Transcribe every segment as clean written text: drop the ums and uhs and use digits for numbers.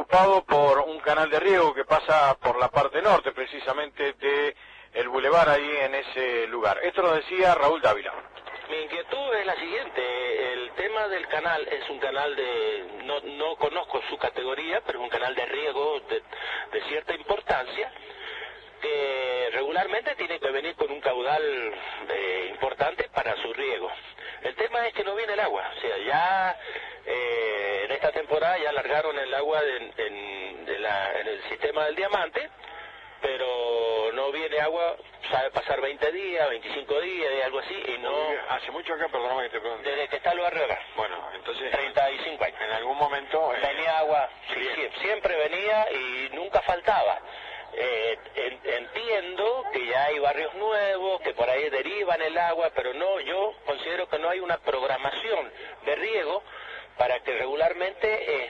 preocupado por un canal de riego que pasa por la parte norte, precisamente de el bulevar ahí en ese lugar. Esto lo decía Raúl Dávila. Mi inquietud es la siguiente, el tema del canal es un canal no conozco su categoría, pero es un canal de riego de cierta importancia, que regularmente tiene que venir con un caudal importante para su riego. El tema es que no viene el agua, o sea, ya en esta temporada ya largaron el agua en el sistema del Diamante, pero no viene agua, sabe pasar 20 días, 25 días, algo así, y no... Hace mucho acá, perdóname que te pregunte. Desde que está el barrio acá. Bueno, entonces... 35 años. En algún momento... venía agua, sí, siempre venía y nunca faltaba. Entiendo que ya hay barrios nuevos, que por ahí derivan el agua, pero no, yo considero que no hay una programación de riego para que regularmente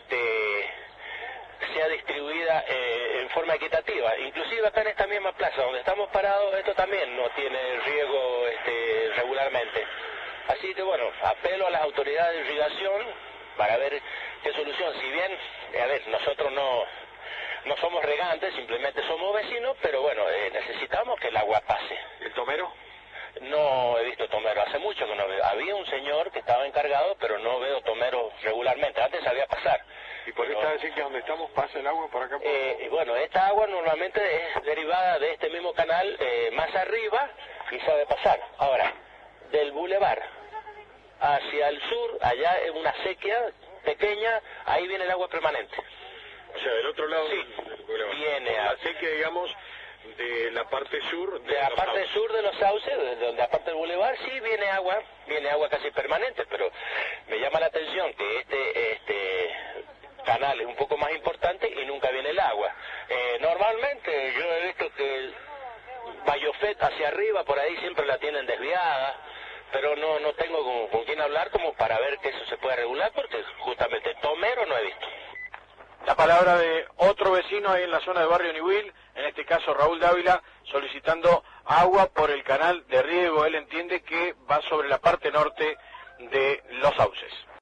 sea distribuida en forma equitativa. Inclusive acá en esta misma plaza donde estamos parados, esto también no tiene riego regularmente. Así que bueno, apelo a las autoridades de irrigación para ver qué solución. Si bien, nosotros no somos regantes, simplemente somos vecinos, pero bueno, necesitamos que el agua pase. ¿El tomero? No he visto tomero, hace mucho que no veo. Había un señor que estaba encargado, pero no veo tomero regularmente. Antes sabía pasar. ¿Y por qué está decir que donde estamos pasa el agua por acá? Bueno, esta agua normalmente es derivada de este mismo canal más arriba y sabe pasar. Ahora, del bulevar hacia el sur, allá es una sequía pequeña, ahí viene el agua permanente. O sea, del otro lado sí, del bulevar. Viene la sequía, digamos, de la parte sur de la parte sur de los sauces, donde aparte del bulevar, sí viene agua casi permanente, pero me llama la atención que este canal es un poco más importante y nunca viene el agua. Normalmente yo he visto que Bayofet hacia arriba, por ahí siempre la tienen desviada, pero no tengo con quién hablar como para ver que eso se puede regular, porque justamente tomero no he visto. La palabra de otro vecino ahí en la zona de Barrio Niwil, en este caso Raúl Dávila, solicitando agua por el canal de riego. Él entiende que va sobre la parte norte de los sauces.